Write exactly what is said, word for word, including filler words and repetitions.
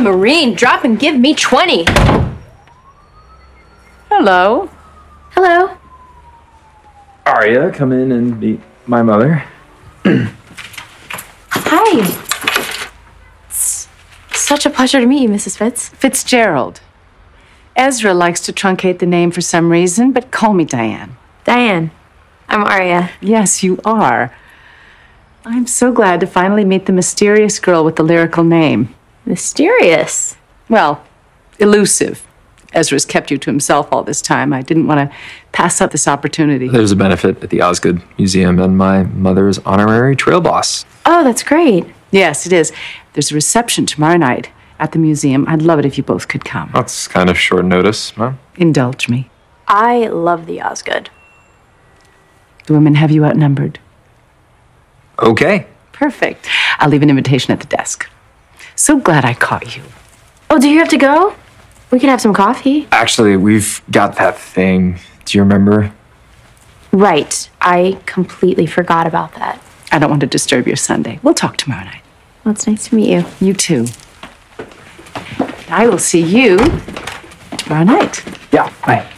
Marine, drop and give me twenty. Hello. Hello. Aria, come in and meet my mother. Hi. It's such a pleasure to meet you, Missus Fitz. Fitzgerald. Ezra likes to truncate the name for some reason, but call me Diane. Diane. I'm Aria. Yes, you are. I'm so glad to finally meet the mysterious girl with the lyrical name. Mysterious. Well, elusive. Ezra's kept you to himself all this time. I didn't want to pass up this opportunity. There's a benefit at the Osgood Museum and my mother's honorary trail boss. Oh, that's great. Yes, it is. There's a reception tomorrow night at the museum. I'd love it if you both could come. That's kind of short notice, huh? Indulge me. I love the Osgood. The women have you outnumbered. Okay. Perfect. I'll leave an invitation at the desk. So glad I caught you. Oh, do you have to go? We can have some coffee. Actually, we've got that thing. Do you remember? Right. I completely forgot about that. I don't want to disturb your Sunday. We'll talk tomorrow night. Well, it's nice to meet you. You too. I will see you tomorrow night. Yeah, bye.